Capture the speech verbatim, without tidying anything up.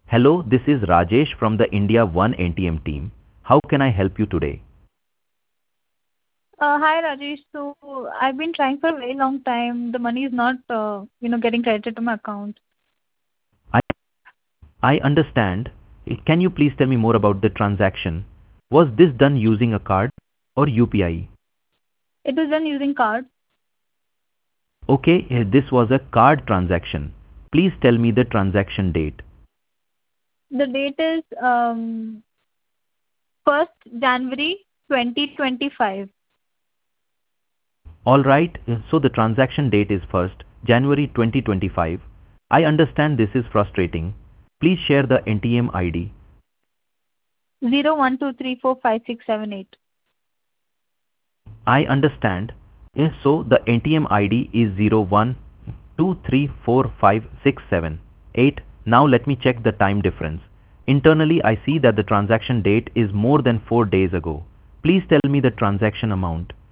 Hello, this is Rajesh from the India One A T M team. How can I help you today? Uh, hi Rajesh. So I've been trying for a very long time. The money is not, uh, you know, getting credited to my account. I I understand. Can you please tell me more about the transaction? Was this done using a card or U P I? It was done using card. Okay, eh, this was a card transaction. Please tell me the transaction date. The date is um first January twenty twenty-five. All right, eh, so the transaction date is first January twenty twenty-five. I understand this is frustrating. Please share the N T M I D. Zero one two three four five six seven eight. I understand. Eh, So the N T M I D is zero one two three four five six seven eight. Now let me check the time difference. Internally, I see that the transaction date is more than four days ago. Please tell me the transaction amount.